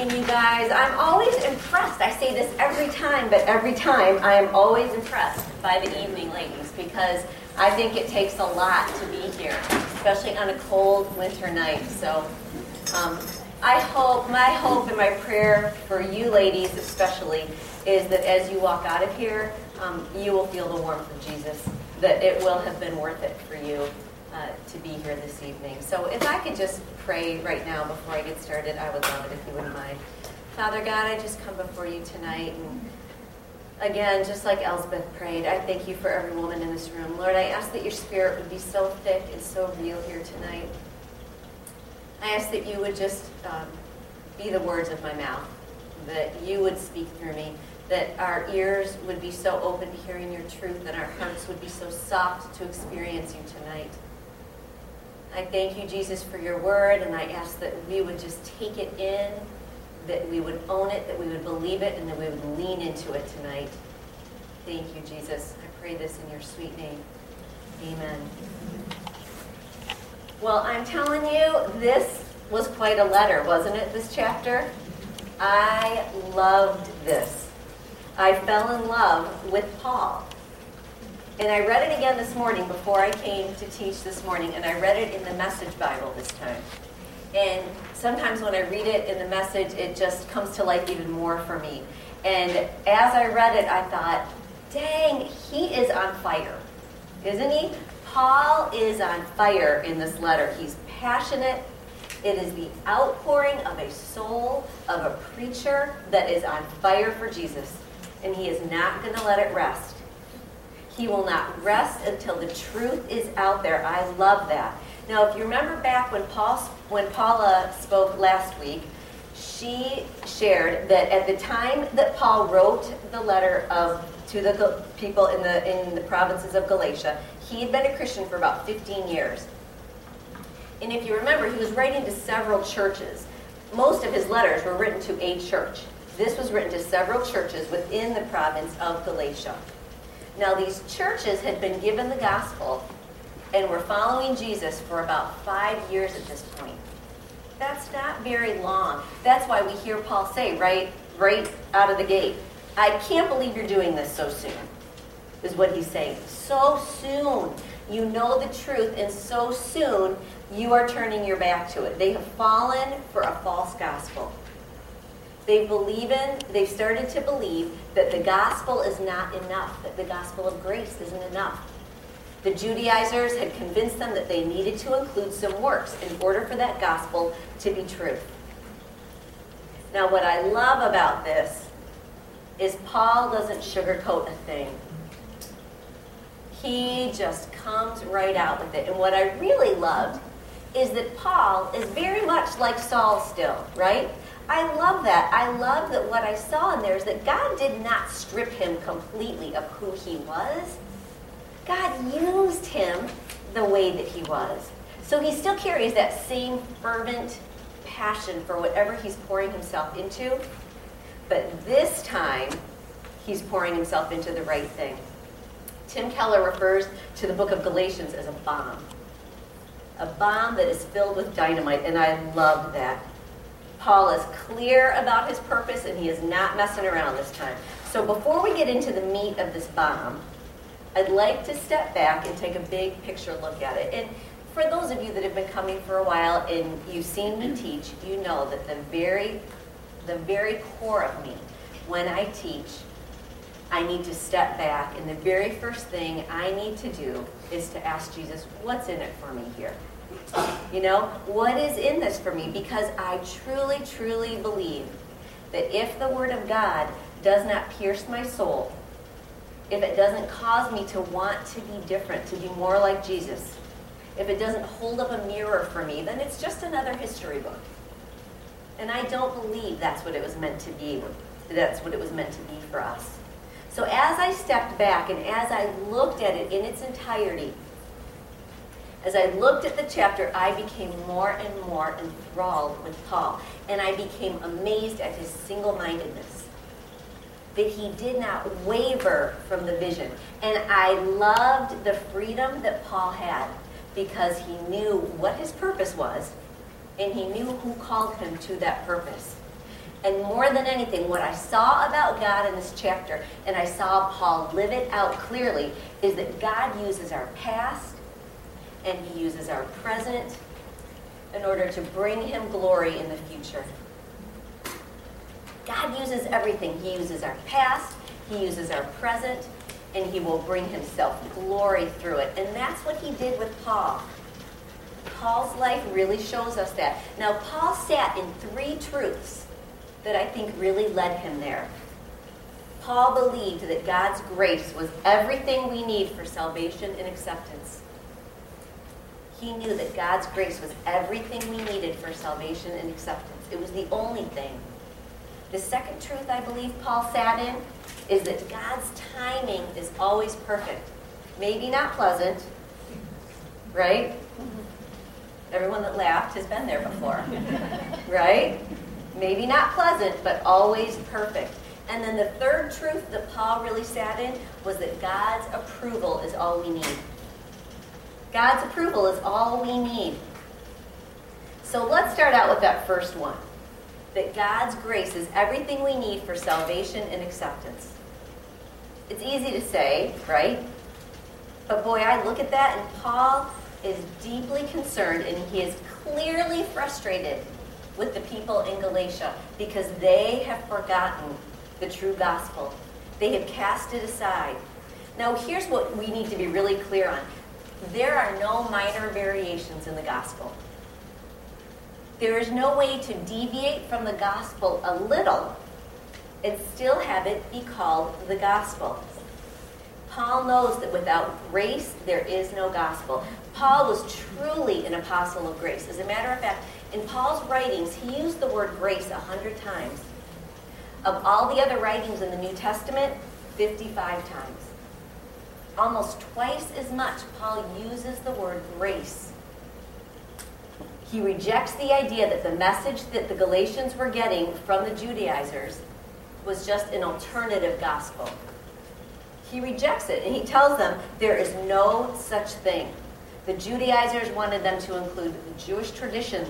evening, you guys. I'm always impressed. I say this every time, but every time I am always impressed by the evening ladies because I think it takes a lot to be here, especially on a cold winter night. So my hope and my prayer for you ladies especially is that as you walk out of here, you will feel the warmth of Jesus, that it will have been worth it for you to be here this evening. So if I could just pray right now before I get started, I would love it if you wouldn't mind. Father God, I just come before you tonight, and again, just like Elsbeth prayed, I thank you for every woman in this room. Lord, I ask that your spirit would be so thick and so real here tonight. I ask that you would just be the words of my mouth, that you would speak through me, that our ears would be so open to hearing your truth, and our hearts would be so soft to experience you tonight. I thank you, Jesus, for your word, and I ask that we would just take it in, that we would own it, that we would believe it, and that we would lean into it tonight. Thank you, Jesus. I pray this in your sweet name. Amen. Well, I'm telling you, this was quite a letter, wasn't it, this chapter? I loved this. I fell in love with Paul. And I read it again this morning before I came to teach this morning, and I read it in the Message Bible this time. And sometimes when I read it in the Message, it just comes to life even more for me. And as I read it, I thought, dang, he is on fire, isn't he? Paul is on fire in this letter. He's passionate. It is the outpouring of a soul of a preacher that is on fire for Jesus. And he is not going to let it rest. He will not rest until the truth is out there. I love that. Now, if you remember back when Paula spoke last week, she shared that at the time that Paul wrote the letter to the people in the provinces of Galatia, he had been a Christian for about 15 years. And if you remember, he was writing to several churches. Most of his letters were written to a church. This was written to several churches within the province of Galatia. Now, these churches had been given the gospel and were following Jesus for about 5 years at this point. That's not very long. That's why we hear Paul say right out of the gate, I can't believe you're doing this so soon, is what he's saying. So soon. You know the truth, and so soon you are turning your back to it. They have fallen for a false gospel. They've started to believe that the gospel is not enough, that the gospel of grace isn't enough. The Judaizers had convinced them that they needed to include some works in order for that gospel to be true. Now, what I love about this is Paul doesn't sugarcoat a thing. He just comes right out with it. And what I really loved is that Paul is very much like Saul still, right? I love that. I love that what I saw in there is that God did not strip him completely of who he was. God used him the way that he was. So he still carries that same fervent passion for whatever he's pouring himself into. But this time, he's pouring himself into the right thing. Tim Keller refers to the book of Galatians as a bomb. A bomb that is filled with dynamite, and I love that. Paul is clear about his purpose, and he is not messing around this time. So before we get into the meat of this bomb, I'd like to step back and take a big picture look at it. And for those of you that have been coming for a while and you've seen me teach, you know that the very core of me, when I teach, I need to step back, and the very first thing I need to do is to ask Jesus, what's in it for me here? You know, what is in this for me? Because I truly, truly believe that if the Word of God does not pierce my soul, if it doesn't cause me to want to be different, to be more like Jesus, if it doesn't hold up a mirror for me, then it's just another history book. And I don't believe that's what it was meant to be. That's what it was meant to be for us. So as I stepped back and as I looked at it in its entirety, as I looked at the chapter, I became more and more enthralled with Paul. And I became amazed at his single-mindedness, that he did not waver from the vision. And I loved the freedom that Paul had because he knew what his purpose was, and he knew who called him to that purpose. And more than anything, what I saw about God in this chapter, and I saw Paul live it out clearly, is that God uses our past and he uses our present in order to bring him glory in the future. God uses everything. He uses our past, he uses our present, and he will bring himself glory through it. And that's what he did with Paul. Paul's life really shows us that. Now, Paul sat in 3 truths that I think really led him there. Paul believed that God's grace was everything we need for salvation and acceptance. He knew that God's grace was everything we needed for salvation and acceptance. It was the only thing. The second truth I believe Paul sat in is that God's timing is always perfect. Maybe not pleasant, right? Everyone that laughed has been there before, right? Maybe not pleasant, but always perfect. And then the third truth that Paul really sat in was that God's approval is all we need. God's approval is all we need. So let's start out with that first one. That God's grace is everything we need for salvation and acceptance. It's easy to say, right? But boy, I look at that and Paul is deeply concerned and he is clearly frustrated with the people in Galatia because they have forgotten the true gospel. They have cast it aside. Now, here's what we need to be really clear on. There are no minor variations in the gospel. There is no way to deviate from the gospel a little and still have it be called the gospel. Paul knows that without grace, there is no gospel. Paul was truly an apostle of grace. As a matter of fact, in Paul's writings, he used the word grace 100 times. Of all the other writings in the New Testament, 55 times. Almost twice as much, Paul uses the word grace. He rejects the idea that the message that the Galatians were getting from the Judaizers was just an alternative gospel. He rejects it, and he tells them there is no such thing. The Judaizers wanted them to include the Jewish traditions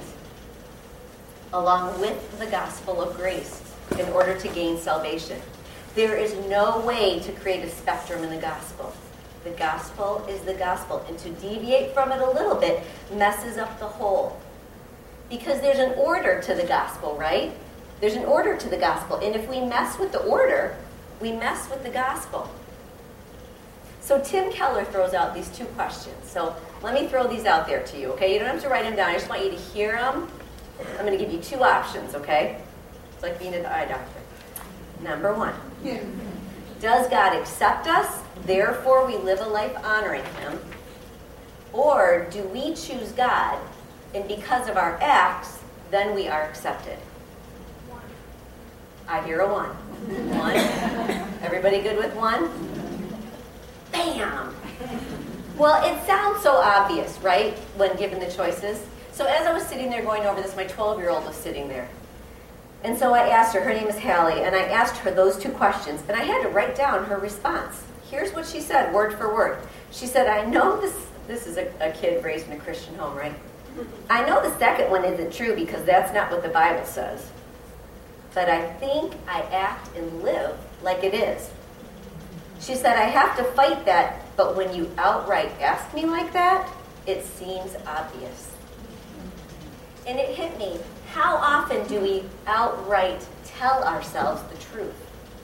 along with the gospel of grace in order to gain salvation. There is no way to create a spectrum in the gospel. The gospel is the gospel, and to deviate from it a little bit messes up the whole. Because there's an order to the gospel, right? There's an order to the gospel, and if we mess with the order, we mess with the gospel. So Tim Keller throws out these 2 questions. So let me throw these out there to you, okay? You don't have to write them down. I just want you to hear them. I'm going to give you 2 options, okay? It's like being an eye doctor. Number 1. Does God accept us, therefore we live a life honoring him? Or do we choose God, and because of our acts, then we are accepted? 1. I hear a 1. 1. Everybody good with 1? Bam! Well, it sounds so obvious, right, when given the choices. So as I was sitting there going over this, my 12-year-old was sitting there. And so I asked her name is Hallie, and I asked her those 2 questions, and I had to write down her response. Here's what she said, word for word. She said, I know this is a kid raised in a Christian home, right? I know the second one isn't true because that's not what the Bible says. But I think I act and live like it is. She said, I have to fight that, but when you outright ask me like that, it seems obvious. And it hit me. How often do we outright tell ourselves the truth?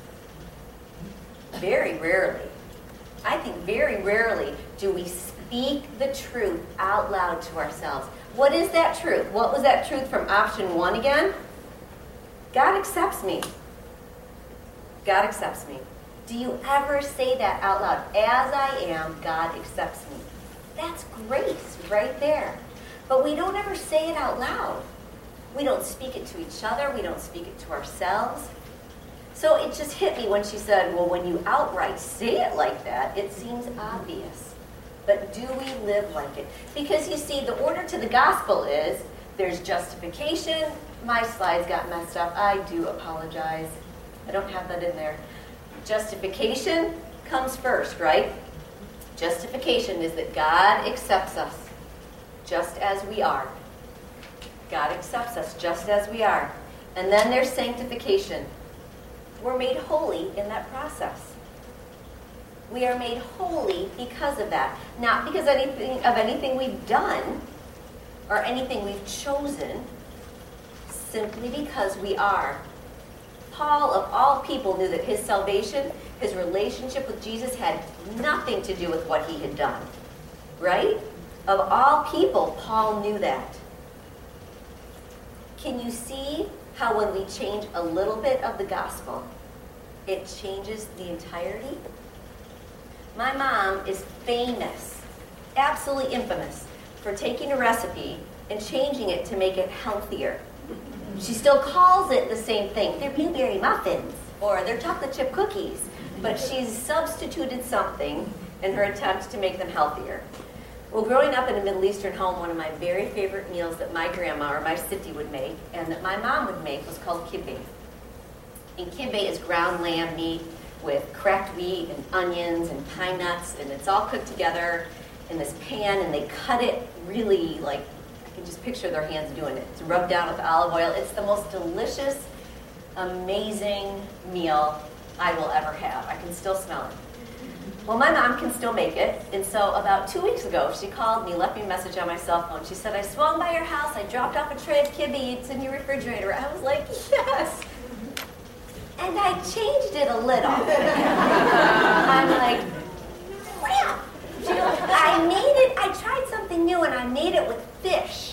Very rarely. I think very rarely do we speak the truth out loud to ourselves. What is that truth? What was that truth from option 1 again? God accepts me. God accepts me. Do you ever say that out loud? As I am, God accepts me. That's grace right there. But we don't ever say it out loud. We don't speak it to each other. We don't speak it to ourselves. So it just hit me when she said, well, when you outright say it like that, it seems obvious. But do we live like it? Because you see, the order to the gospel is there's justification. My slides got messed up. I do apologize. I don't have that in there. Justification comes first, right? Justification is that God accepts us just as we are. God accepts us just as we are. And then there's sanctification. We're made holy in that process. We are made holy because of that. Not because of anything we've done or anything we've chosen, simply because we are. Paul, of all people, knew that his salvation, his relationship with Jesus had nothing to do with what he had done. Right? Of all people, Paul knew that. Can you see how when we change a little bit of the gospel, it changes the entirety? My mom is famous, absolutely infamous, for taking a recipe and changing it to make it healthier. She still calls it the same thing. They're blueberry muffins or they're chocolate chip cookies, but she's substituted something in her attempt to make them healthier. Well, growing up in a Middle Eastern home, one of my very favorite meals that my grandma or my siti would make and that my mom would make was called kibbeh. And kibbeh is ground lamb meat with cracked wheat and onions and pine nuts, and it's all cooked together in this pan, and they cut it really, like, I can just picture their hands doing it. It's rubbed down with olive oil. It's the most delicious, amazing meal I will ever have. I can still smell it. Well, my mom can still make it, and so about 2 weeks ago, she called me, left me a message on my cell phone. She said, I swung by your house, I dropped off a tray of kibbeh, it's in your refrigerator. I was like, yes! And I changed it a little. I'm like, wow! I made it, I tried something new, and I made it with fish.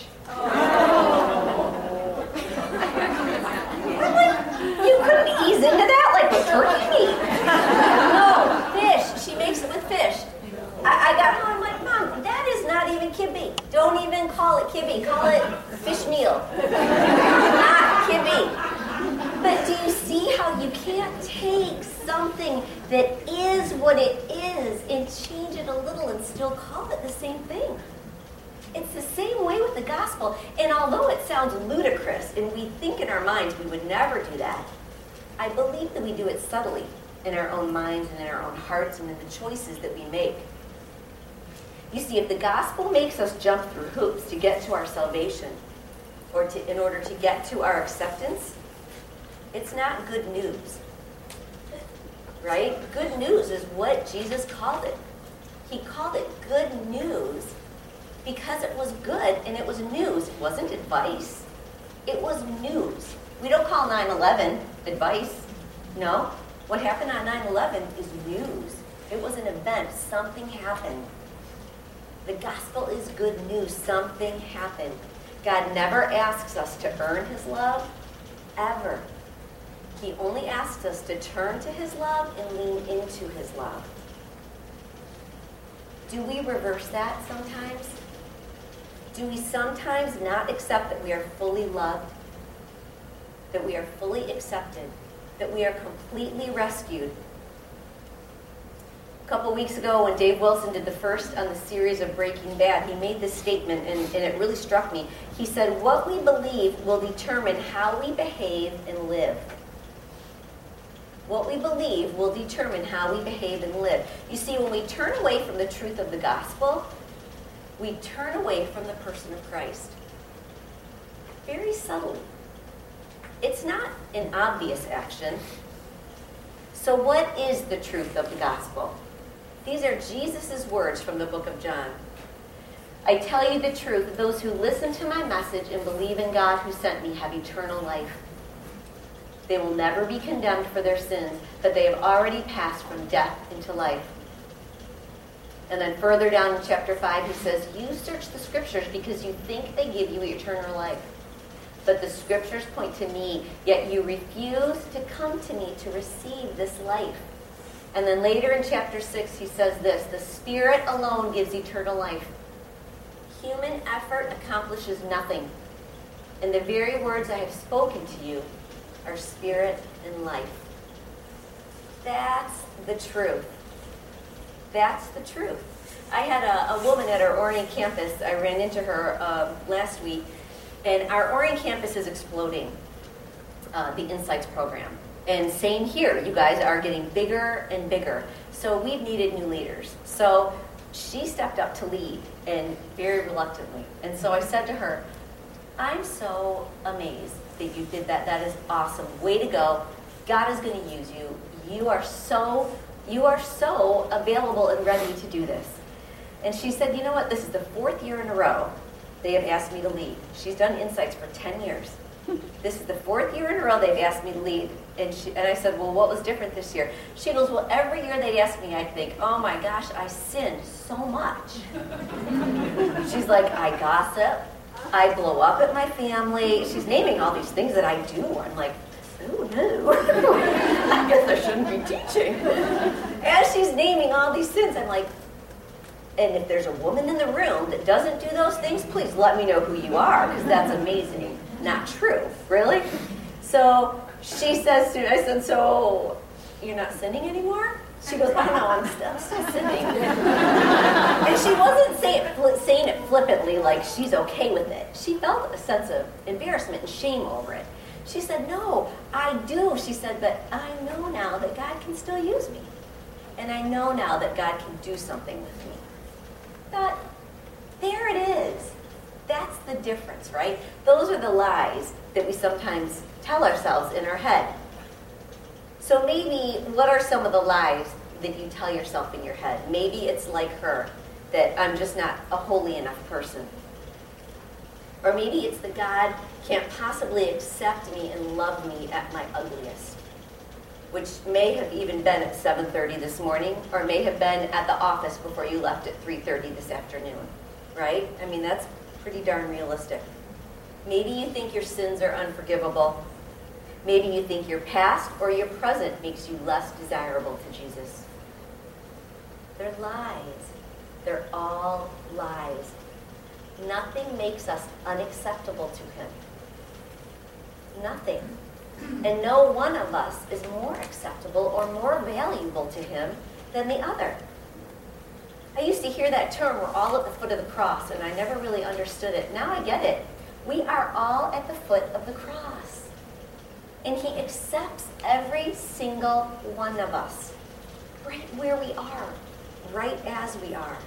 I'm like, you couldn't ease into that like with turkey meat. No, fish. She makes it with fish. I got home, I'm like, Mom, that is not even kibbeh. Don't even call it kibbeh. Call it fish meal. Not kibbeh. But do you see how you can't take something that is what it is and change it a little and still call it the same thing? It's the same way with the gospel. And although it sounds ludicrous and we think in our minds we would never do that, I believe that we do it subtly in our own minds and in our own hearts and in the choices that we make. You see, if the gospel makes us jump through hoops to get to our salvation or in order to get to our acceptance, it's not good news, right? Good news is what Jesus called it. He called it good news because it was good and it was news. It wasn't advice. It was news. We don't call 9/11 advice. No. What happened on 9/11 is news. It was an event. Something happened. The gospel is good news. Something happened. God never asks us to earn his love, ever. He only asks us to turn to his love and lean into his love. Do we reverse that sometimes? Do we sometimes not accept that we are fully loved, that we are fully accepted, that we are completely rescued? A couple weeks ago when Dave Wilson did the first on the series of Breaking Bad, he made this statement, and it really struck me. He said, what we believe will determine how we behave and live. What we believe will determine how we behave and live. You see, when we turn away from the truth of the gospel, we turn away from the person of Christ. Very subtly. It's not an obvious action. So what is the truth of the gospel? These are Jesus' words from the book of John. I tell you the truth, those who listen to my message and believe in God who sent me have eternal life. They will never be condemned for their sins, but they have already passed from death into life. And then further down in chapter 5, he says, you search the scriptures because you think they give you eternal life. But the scriptures point to me, yet you refuse to come to me to receive this life. And then later in chapter 6, he says this, the Spirit alone gives eternal life. Human effort accomplishes nothing. And the very words I have spoken to you are spirit and life. That's the truth. That's the truth. I had a woman at our Orion campus. I ran into her last week, and our Orion campus is exploding, the Insights program. And same here, you guys are getting bigger and bigger. So we've needed new leaders. So she stepped up to lead, and very reluctantly. And so I said to her, I'm so amazed that you did that. That is awesome. Way to go. God is going to use you. You are so available and ready to do this. And she said, you know what? This is the 4th year in a row they have asked me to lead. She's done Insights for 10 years. This is the 4th year in a row they've asked me to lead. And I said, well, what was different this year? She goes, well, every year they'd ask me, I'd think, oh my gosh, I sinned so much. She's like, I gossip. I blow up at my family. She's naming all these things that I do. I'm like, oh no. I guess I shouldn't be teaching. As she's naming all these sins, I'm like, and if there's a woman in the room that doesn't do those things, please let me know who you are, because that's amazing. Not true. Really? So she says to me, I said, so you're not sinning anymore? She goes, oh no, I'm still sinning. And she wasn't saying it flippantly like she's okay with it. She felt a sense of embarrassment and shame over it. She said, no, I do. She said, but I know now that God can still use me. And I know now that God can do something with me. But there it is. That's the difference, right? Those are the lies that we sometimes tell ourselves in our head. So maybe, what are some of the lies that you tell yourself in your head? Maybe it's like her, that I'm just not a holy enough person. Or maybe it's that God can't possibly accept me and love me at my ugliest, which may have even been at 7:30 this morning, or may have been at the office before you left at 3:30 this afternoon, right? I mean, that's pretty darn realistic. Maybe you think your sins are unforgivable. Maybe you think your past or your present makes you less desirable to Jesus. They're lies. They're all lies. Nothing makes us unacceptable to him. Nothing. And no one of us is more acceptable or more valuable to him than the other. I used to hear that term, we're all at the foot of the cross, and I never really understood it. Now I get it. We are all at the foot of the cross. And he accepts every single one of us, right where we are, right as we are.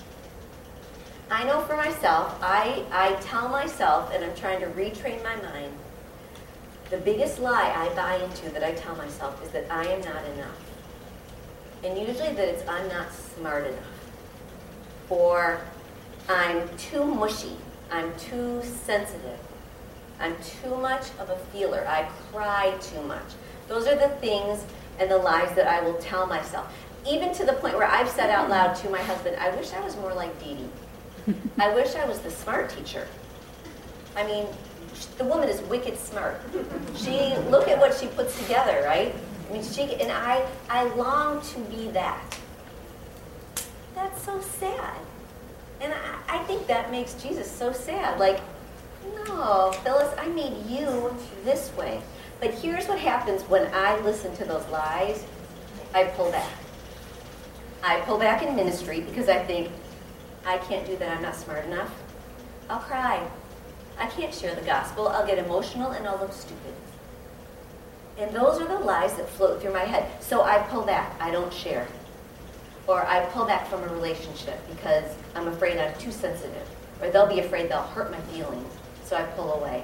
I know for myself, I tell myself, and I'm trying to retrain my mind, the biggest lie I buy into that I tell myself is that I am not enough. And usually that it's I'm not smart enough. Or I'm too mushy. I'm too sensitive. I'm too much of a feeler. I cry too much. Those are the things and the lies that I will tell myself. Even to the point where I've said out loud to my husband, I wish I was more like Dee Dee. I wish I was the smart teacher. I mean, the woman is wicked smart. Look at what she puts together, right? I mean, I long to be that. That's so sad. And I think that makes Jesus so sad. Like, no, Phyllis, I made you this way. But here's what happens when I listen to those lies. I pull back. I pull back in ministry because I think, I can't do that. I'm not smart enough. I'll cry. I can't share the gospel. I'll get emotional and I'll look stupid. And those are the lies that float through my head. So I pull back. I don't share. Or I pull back from a relationship because I'm afraid I'm too sensitive. Or they'll be afraid they'll hurt my feelings. So I pull away.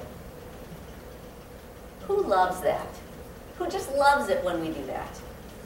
Who loves that? Who just loves it when we do that?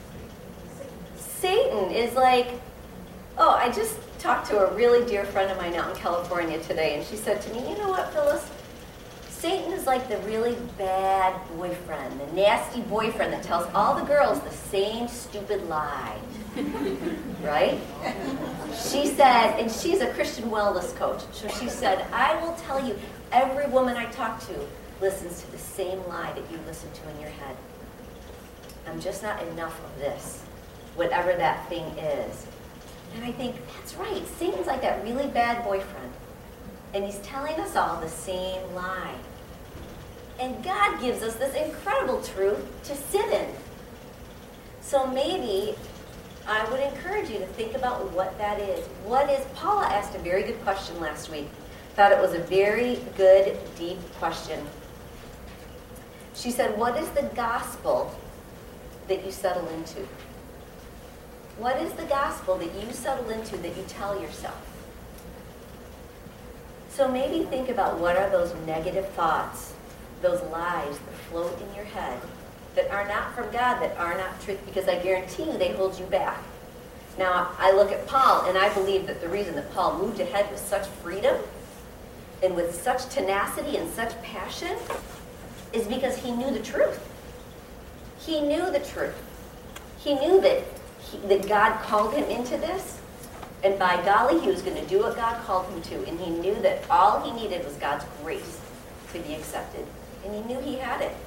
Satan is like, oh, I just talked to a really dear friend of mine out in California today, and she said to me, you know what, Phyllis? Satan is like the really bad boyfriend, the nasty boyfriend that tells all the girls the same stupid lie. Right? She said, and she's a Christian wellness coach, so she said, I will tell you, every woman I talk to listens to the same lie that you listen to in your head. I'm just not enough of this, whatever that thing is. And I think, that's right, Satan's like that really bad boyfriend. And he's telling us all the same lie. And God gives us this incredible truth to sit in. So maybe I would encourage you to think about what that is. Paula asked a very good question last week. Thought it was a very good, deep question. She said, what is the gospel that you settle into? What is the gospel that you settle into that you tell yourself? So maybe think about what are those negative thoughts those lies that float in your head that are not from God, that are not truth, because I guarantee you they hold you back. Now, I look at Paul, and I believe that the reason that Paul moved ahead with such freedom and with such tenacity and such passion is because he knew the truth. He knew the truth. He knew that God called him into this, and by golly, he was going to do what God called him to, and he knew that all he needed was God's grace to be accepted, and he knew he had it.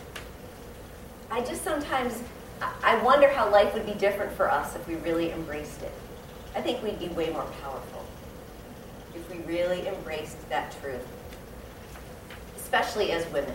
I just sometimes, I wonder how life would be different for us if we really embraced it. I think we'd be way more powerful if we really embraced that truth, especially as women.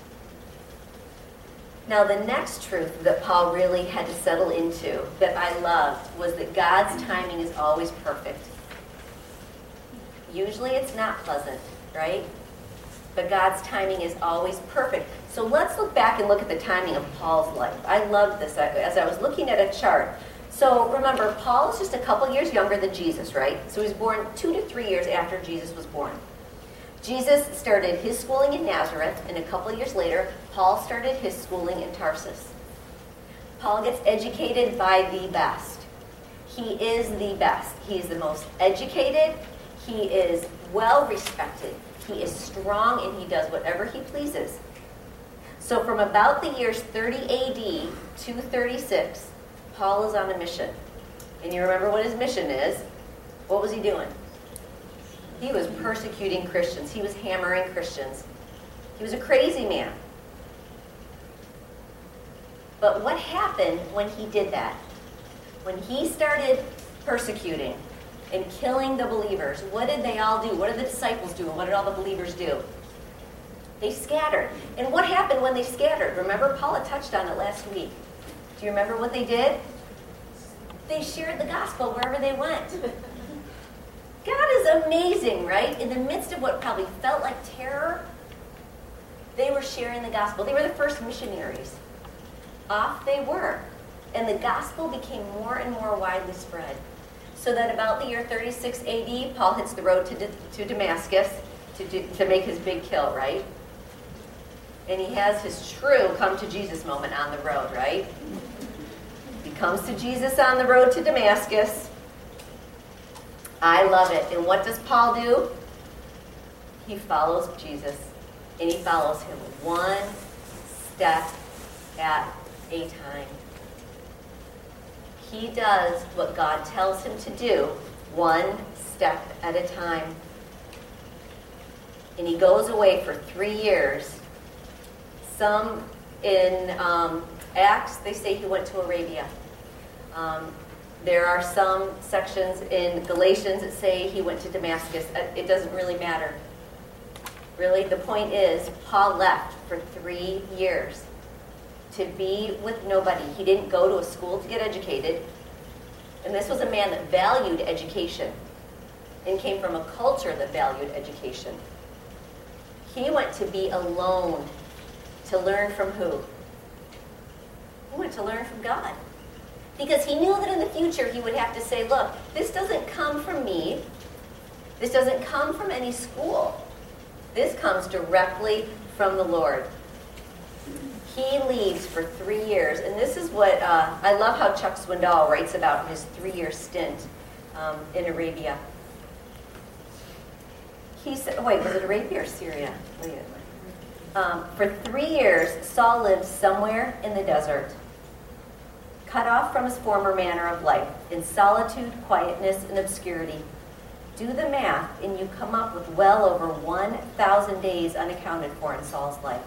Now, the next truth that Paul really had to settle into, that I loved, was that God's timing is always perfect. Usually it's not pleasant, right? But God's timing is always perfect. So let's look back and look at the timing of Paul's life. I loved this as I was looking at a chart. So remember, Paul is just a couple years younger than Jesus, right? So he was born 2 to 3 years after Jesus was born. Jesus started his schooling in Nazareth, and a couple years later, Paul started his schooling in Tarsus. Paul gets educated by the best. He is the best. He is the most educated. He is well respected. He is strong, and he does whatever he pleases. So from about the years 30 AD to 36, Paul is on a mission. And you remember what his mission is. What was he doing? He was persecuting Christians. He was hammering Christians. He was a crazy man. But what happened when he did that? When he started persecuting and killing the believers, what did they all do? What did the disciples do? And what did all the believers do? They scattered. And what happened when they scattered? Remember, Paula touched on it last week. Do you remember what they did? They shared the gospel wherever they went. God is amazing, right? In the midst of what probably felt like terror, they were sharing the gospel. They were the first missionaries. Off they were. And the gospel became more and more widely spread. So that about the year 36 AD, Paul hits the road to Damascus to make his big kill, right? And he has his true come to Jesus moment on the road, right? He comes to Jesus on the road to Damascus. I love it. And what does Paul do? He follows Jesus. And he follows him one step at a time. He does what God tells him to do one step at a time. And he goes away for 3 years. Some in Acts, they say he went to Arabia. There are some sections in Galatians that say he went to Damascus. It doesn't really matter. Really, the point is, Paul left for 3 years to be with nobody. He didn't go to a school to get educated. And this was a man that valued education and came from a culture that valued education. He went to be alone to learn from who? He went to learn from God. Because he knew that in the future he would have to say, look, this doesn't come from me. This doesn't come from any school. This comes directly from the Lord. He leaves for 3 years. And this is what, I love how Chuck Swindoll writes about his 3-year stint in Arabia. He said, wait, was it Arabia or Syria? For 3 years, Saul lived somewhere in the desert, cut off from his former manner of life, in solitude, quietness, and obscurity. Do the math, and you come up with well over 1,000 days unaccounted for in Saul's life.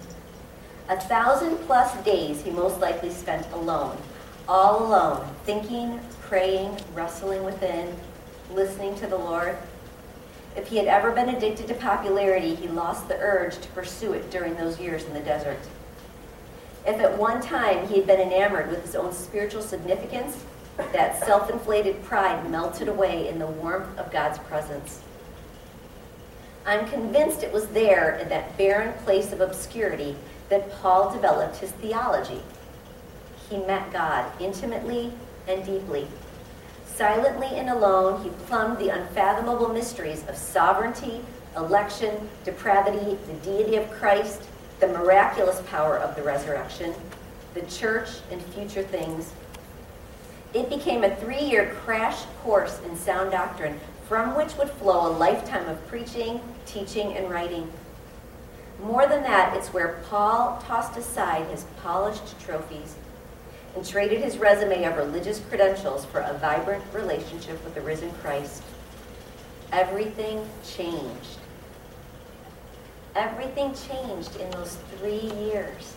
1,000+ days he most likely spent alone, all alone, thinking, praying, wrestling within, listening to the Lord. If he had ever been addicted to popularity, he lost the urge to pursue it during those years in the desert. If at one time he had been enamored with his own spiritual significance, that self-inflated pride melted away in the warmth of God's presence. I'm convinced it was there in that barren place of obscurity that Paul developed his theology. He met God intimately and deeply. Silently and alone, he plumbed the unfathomable mysteries of sovereignty, election, depravity, the deity of Christ, the miraculous power of the resurrection, the church, and future things. It became a 3-year crash course in sound doctrine from which would flow a lifetime of preaching, teaching, and writing. More than that, it's where Paul tossed aside his polished trophies and traded his resume of religious credentials for a vibrant relationship with the risen Christ. Everything changed. Everything changed in those 3 years.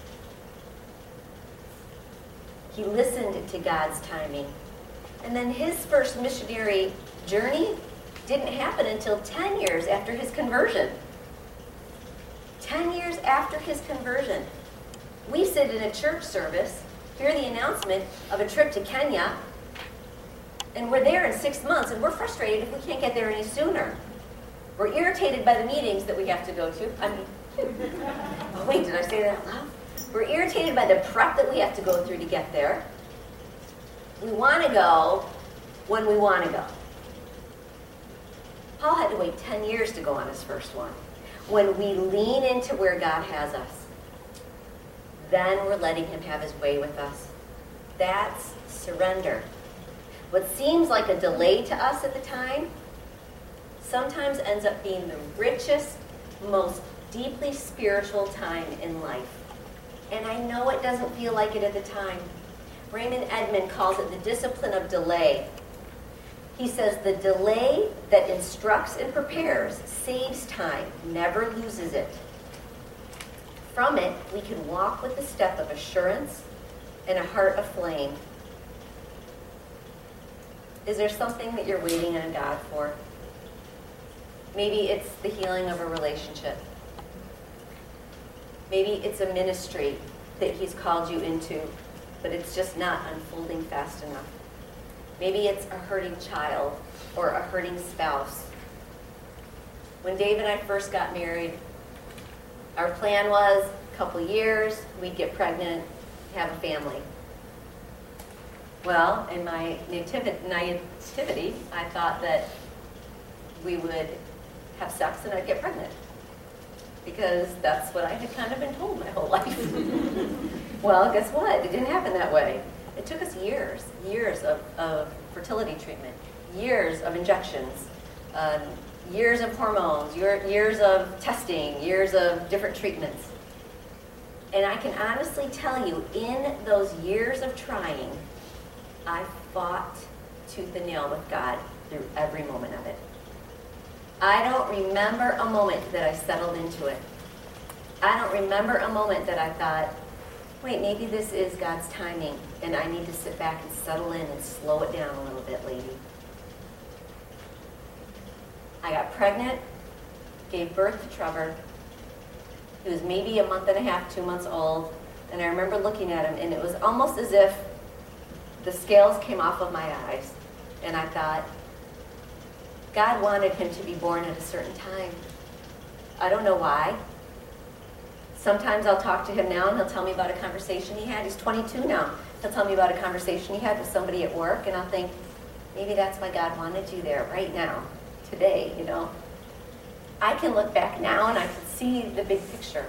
He listened to God's timing. And then his first missionary journey didn't happen until 10 years after his conversion. 10 years after his conversion. We sit in a church service, hear the announcement of a trip to Kenya, and we're there in 6 months, and we're frustrated if we can't get there any sooner. We're irritated by the meetings that we have to go to. Wait, did I say that out loud? We're irritated by the prep that we have to go through to get there. We want to go when we want to go. Paul had to wait 10 years to go on his first one. When we lean into where God has us, then we're letting him have his way with us. That's surrender. What seems like a delay to us at the time sometimes ends up being the richest, most deeply spiritual time in life. And I know it doesn't feel like it at the time. Raymond Edmond calls it the discipline of delay. He says the delay that instructs and prepares saves time, never loses it. From it, we can walk with the step of assurance and a heart aflame. Is there something that you're waiting on God for? Maybe it's the healing of a relationship. Maybe it's a ministry that he's called you into, but it's just not unfolding fast enough. Maybe it's a hurting child or a hurting spouse. When Dave and I first got married, our plan was a couple years, we'd get pregnant, have a family. Well, in my nativity, I thought that we would have sex and I'd get pregnant, because that's what I had kind of been told my whole life. Well, guess what? It didn't happen that way. It took us years of fertility treatment, years of injections, years of hormones, years of testing, years of different treatments. And I can honestly tell you, in those years of trying, I fought tooth and nail with God through every moment of it. I don't remember a moment that I settled into it. I don't remember a moment that I thought, wait, maybe this is God's timing, and I need to sit back and settle in and slow it down a little bit, lady. I got pregnant, gave birth to Trevor. He was maybe a month and a half, 2 months old, and I remember looking at him, and it was almost as if the scales came off of my eyes, and I thought, God wanted him to be born at a certain time. I don't know why. Sometimes I'll talk to him now and he'll tell me about a conversation he had. He's 22 now. He'll tell me about a conversation he had with somebody at work, and I'll think, maybe that's why God wanted you there right now, today, you know. I can look back now and I can see the big picture.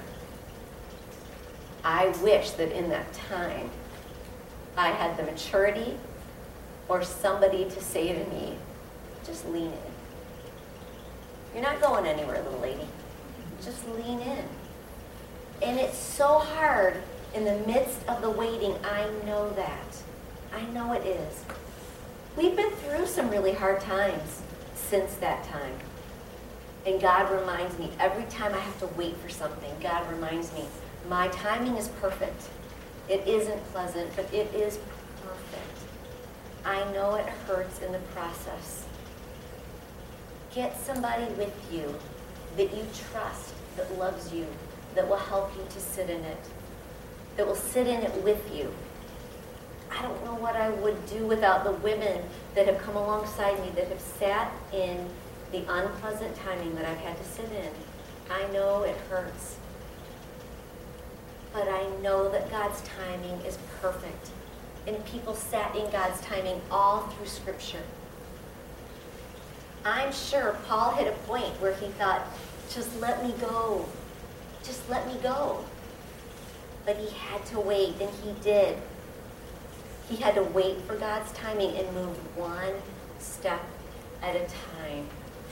I wish that in that time I had the maturity or somebody to say to me, just lean in. You're not going anywhere, little lady. Just lean in. And it's so hard in the midst of the waiting. I know that. I know it is. We've been through some really hard times since that time. And God reminds me, every time I have to wait for something, God reminds me, my timing is perfect. It isn't pleasant, but it is perfect. I know it hurts in the process. Get somebody with you that you trust, that loves you, that will help you to sit in it, that will sit in it with you. I don't know what I would do without the women that have come alongside me, that have sat in the unpleasant timing that I've had to sit in. I know it hurts. But I know that God's timing is perfect. And people sat in God's timing all through Scripture. I'm sure Paul hit a point where he thought, just let me go. Just let me go. But he had to wait, and he did. He had to wait for God's timing and move one step at a time.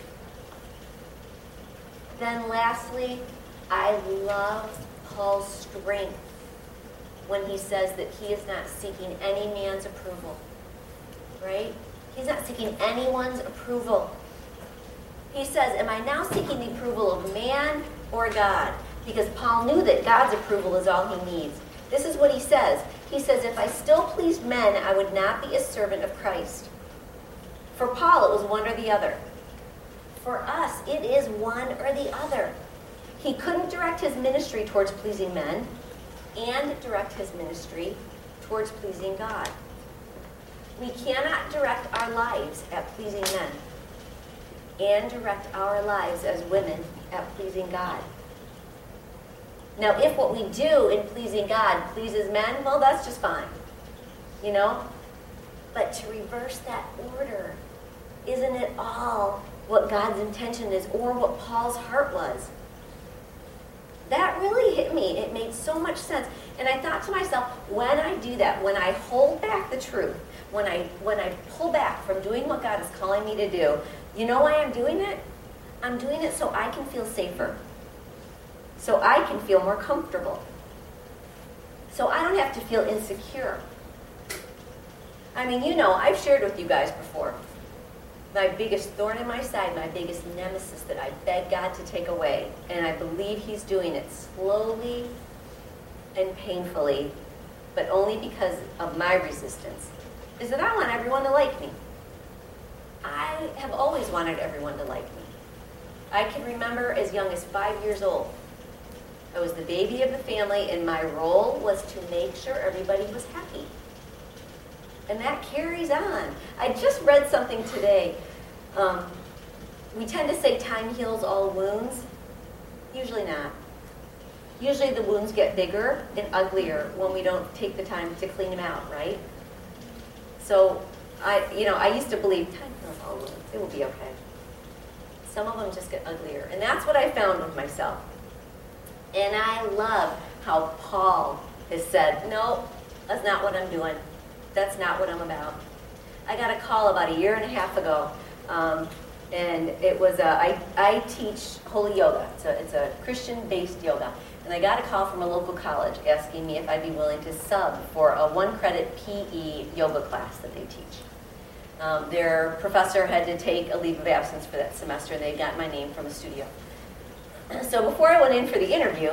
Then lastly, I love Paul's strength when he says that he is not seeking any man's approval. Right? He's not seeking anyone's approval. He says, am I now seeking the approval of man or God? Because Paul knew that God's approval is all he needs. This is what he says. He says, if I still pleased men, I would not be a servant of Christ. For Paul, it was one or the other. For us, it is one or the other. He couldn't direct his ministry towards pleasing men and direct his ministry towards pleasing God. We cannot direct our lives at pleasing men and direct our lives as women at pleasing God. Now, if what we do in pleasing God pleases men, well, that's just fine, you know? But to reverse that order, isn't it all what God's intention is or what Paul's heart was? That really hit me. It made so much sense. And I thought to myself, when I do that, when I hold back the truth, when I pull back from doing what God is calling me to do, you know why I'm doing it? I'm doing it so I can feel safer. So I can feel more comfortable. So I don't have to feel insecure. I mean, you know, I've shared with you guys before. My biggest thorn in my side, my biggest nemesis that I beg God to take away, and I believe he's doing it slowly and painfully, but only because of my resistance, is that I want everyone to like me. I have always wanted everyone to like me. I can remember as young as 5 years old. I was the baby of the family, and my role was to make sure everybody was happy. And that carries on. I just read something today. We tend to say time heals all wounds. Usually not. Usually the wounds get bigger and uglier when we don't take the time to clean them out, right? So, I used to believe time heals all wounds. It will be okay. Some of them just get uglier. And that's what I found with myself. And I love how Paul has said, no, that's not what I'm doing. That's not what I'm about. I got a call about 1.5 years ago, and it was I teach holy yoga. It's a Christian-based yoga, and I got a call from a local college asking me if I'd be willing to sub for a 1-credit PE yoga class that they teach. Their professor had to take a leave of absence for that semester, and they got my name from a studio. So before I went in for the interview,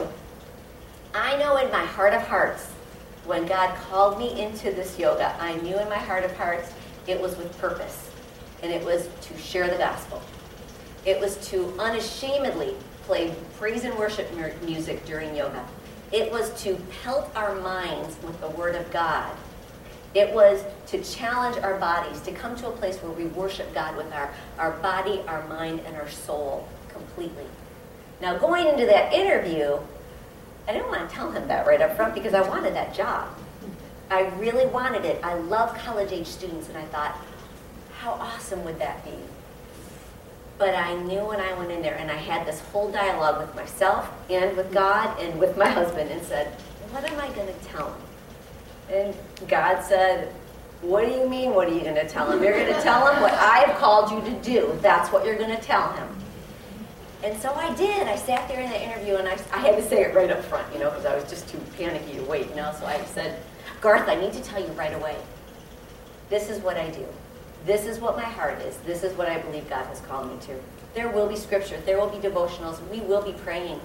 I know in my heart of hearts, when God called me into this yoga, I knew in my heart of hearts it was with purpose. And it was to share the gospel. It was to unashamedly play praise and worship music during yoga. It was to pelt our minds with the Word of God. It was to challenge our bodies, to come to a place where we worship God with our body, our mind, and our soul completely. Now, going into that interview, I didn't want to tell him that right up front because I wanted that job. I really wanted it. I love college-age students, and I thought, how awesome would that be? But I knew when I went in there, and I had this whole dialogue with myself and with God and with my husband, and said, what am I going to tell him? And God said, what do you mean, what are you going to tell him? You're going to tell him what I've called you to do. That's what you're going to tell him. And so I did. I sat there in the interview, and I had to say it right up front, because I was just too panicky to wait, So I said, Garth, I need to tell you right away. This is what I do. This is what my heart is. This is what I believe God has called me to. There will be scripture. There will be devotionals. We will be praying.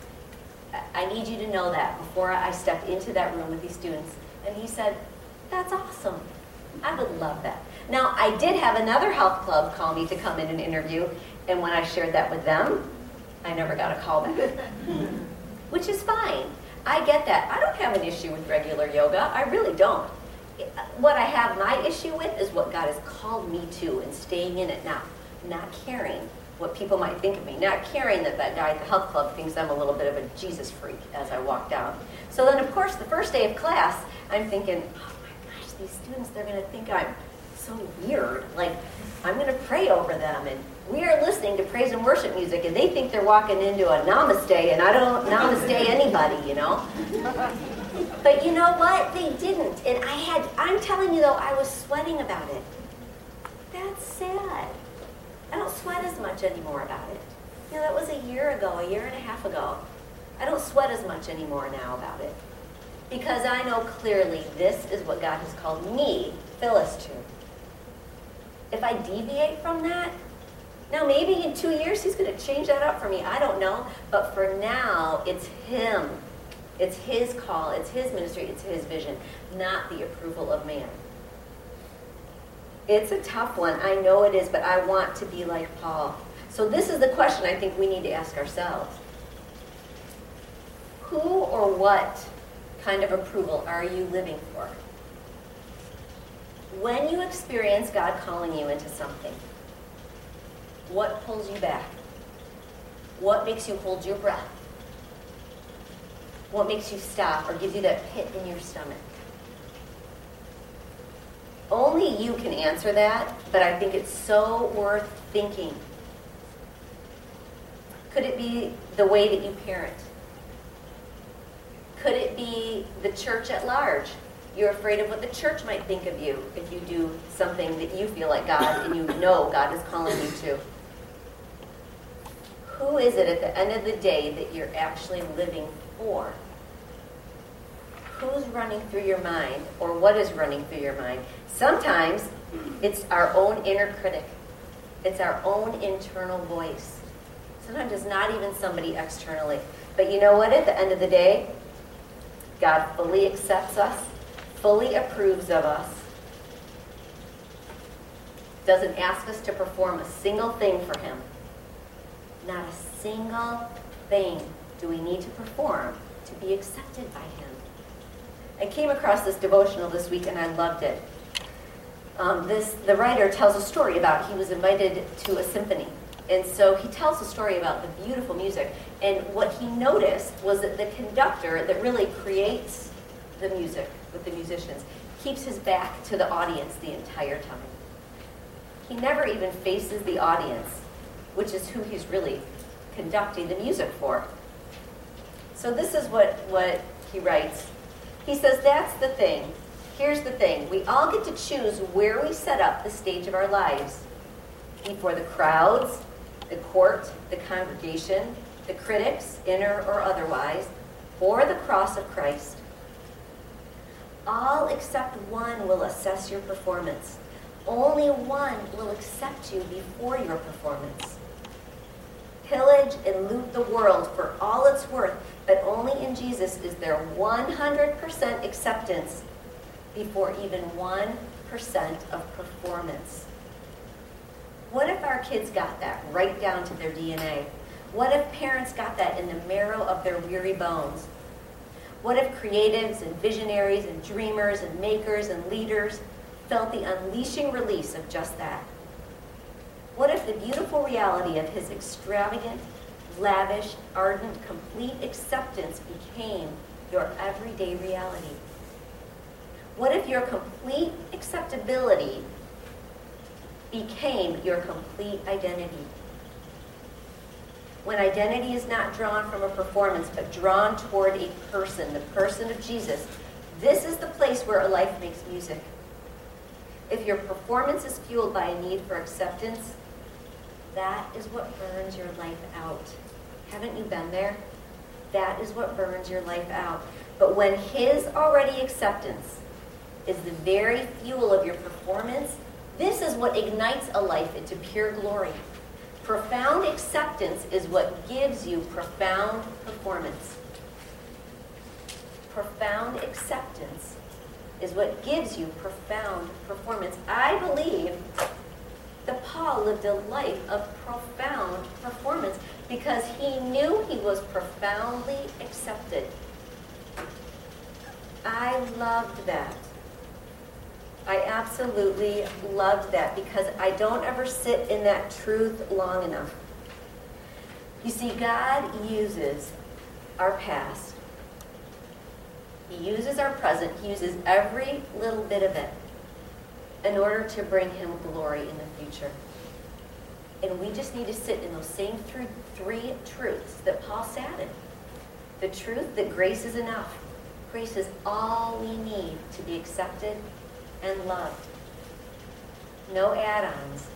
I need you to know that before I stepped into that room with these students. And he said, that's awesome. I would love that. Now, I did have another health club call me to come in and interview. And when I shared that with them, I never got a call back, which is fine. I get that. I don't have an issue with regular yoga. I really don't. What I have my issue with is what God has called me to and staying in it now, not caring what people might think of me, not caring that guy at the health club thinks I'm a little bit of a Jesus freak as I walk down. So then, of course, the first day of class, I'm thinking, oh my gosh, these students, they're going to think I'm so weird. Like, I'm going to pray over them, and we are listening to praise and worship music, and they think they're walking into a namaste, and I don't namaste anybody, But you know what? They didn't. And I'm telling you though, I was sweating about it. That's sad. I don't sweat as much anymore about it. You know, that was a year ago, a year and a half ago. I don't sweat as much anymore now about it. Because I know clearly this is what God has called me, Phyllis, to. If I deviate from that, now maybe in 2 years he's going to change that up for me. I don't know. But for now, it's him. It's his call. It's his ministry. It's his vision, not the approval of man. It's a tough one. I know it is, but I want to be like Paul. So this is the question I think we need to ask ourselves. Who or what kind of approval are you living for? When you experience God calling you into something, what pulls you back? What makes you hold your breath? What makes you stop or gives you that pit in your stomach? Only you can answer that, but I think it's so worth thinking. Could it be the way that you parent? Could it be the church at large? You're afraid of what the church might think of you if you do something that you feel like God and you know God is calling you to. Who is it at the end of the day that you're actually living for? Who's running through your mind, or what is running through your mind? Sometimes it's our own inner critic. It's our own internal voice. Sometimes it's not even somebody externally. But you know what? At the end of the day, God fully accepts us, fully approves of us, doesn't ask us to perform a single thing for him. Not a single thing do we need to perform to be accepted by him. I came across this devotional this week and I loved it. The writer tells a story about he was invited to a symphony. And so he tells a story about the beautiful music. And what he noticed was that the conductor that really creates the music with the musicians keeps his back to the audience the entire time. He never even faces the audience, which is who he's really conducting the music for. So this is what he writes. He says, that's the thing. Here's the thing. We all get to choose where we set up the stage of our lives. Before the crowds, the court, the congregation, the critics, inner or otherwise, or the cross of Christ. All except one will assess your performance. Only one will accept you before your performance. Pillage and loot the world for all it's worth, but only in Jesus is there 100% acceptance before even 1% of performance. What if our kids got that right down to their DNA? What if parents got that in the marrow of their weary bones? What if creatives and visionaries and dreamers and makers and leaders felt the unleashing release of just that? What if the beautiful reality of his extravagant, lavish, ardent, complete acceptance became your everyday reality? What if your complete acceptability became your complete identity? When identity is not drawn from a performance, but drawn toward a person, the person of Jesus, this is the place where a life makes music. If your performance is fueled by a need for acceptance, that is what burns your life out. Haven't you been there? That is what burns your life out. But when his already acceptance is the very fuel of your performance, this is what ignites a life into pure glory. Profound acceptance is what gives you profound performance. Profound acceptance is what gives you profound performance. I believe that Paul lived a life of profound performance because he knew he was profoundly accepted. I loved that. I absolutely loved that because I don't ever sit in that truth long enough. You see, God uses our past. He uses our present. He uses every little bit of it in order to bring him glory in the future. And we just need to sit in those same three truths that Paul sat in. The truth that grace is enough. Grace is all we need to be accepted and loved. No add-ons.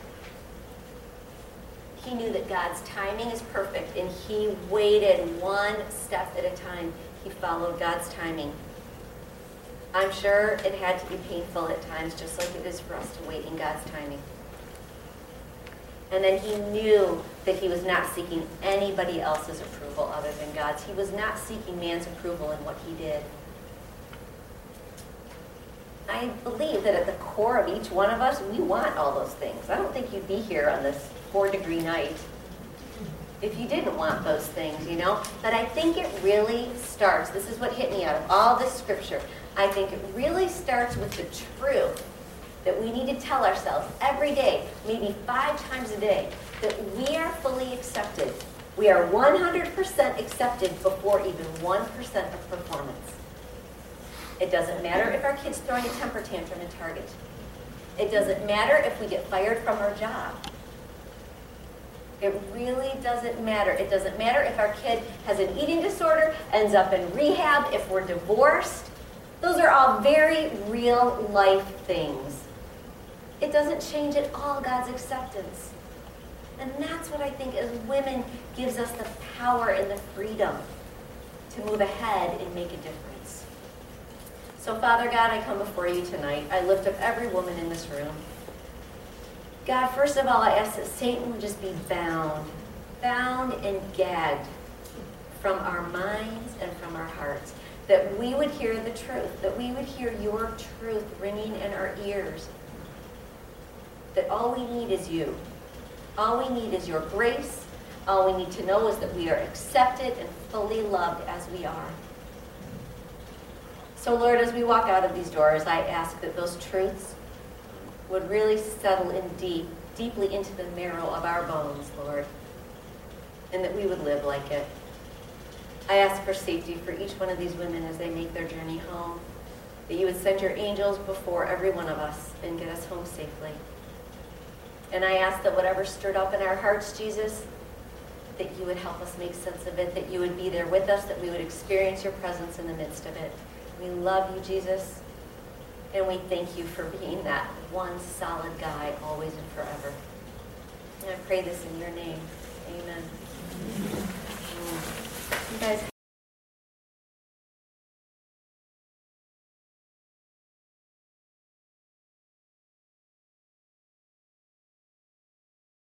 He knew that God's timing is perfect, and he waited one step at a time. He followed God's timing. I'm sure it had to be painful at times, just like it is for us to wait in God's timing. And then he knew that he was not seeking anybody else's approval other than God's. He was not seeking man's approval in what he did. I believe that at the core of each one of us, we want all those things. I don't think you'd be here on this 4-degree night if you didn't want those things, you know? But I think it really starts, this is what hit me out of all this scripture, I think it really starts with the truth that we need to tell ourselves every day, maybe 5 times a day, that we are fully accepted. We are 100% accepted before even 1% of performance. It doesn't matter if our kid's throwing a temper tantrum in Target. It doesn't matter if we get fired from our job. It really doesn't matter. It doesn't matter if our kid has an eating disorder, ends up in rehab, if we're divorced. Those are all very real life things. It doesn't change at all God's acceptance. And that's what I think as women gives us the power and the freedom to move ahead and make a difference. So Father God, I come before you tonight. I lift up every woman in this room. God, first of all, I ask that Satan would just be bound and gagged from our minds and from our hearts. That we would hear the truth, that we would hear your truth ringing in our ears. That all we need is you. All we need is your grace. All we need to know is that we are accepted and fully loved as we are. So Lord, as we walk out of these doors, I ask that those truths would really settle in deeply into the marrow of our bones, Lord, and that we would live like it. I ask for safety for each one of these women as they make their journey home, that you would send your angels before every one of us and get us home safely. And I ask that whatever stirred up in our hearts, Jesus, that you would help us make sense of it, that you would be there with us, that we would experience your presence in the midst of it. We love you, Jesus, and we thank you for being that one solid guy always and forever. And I pray this in your name. Amen. You guys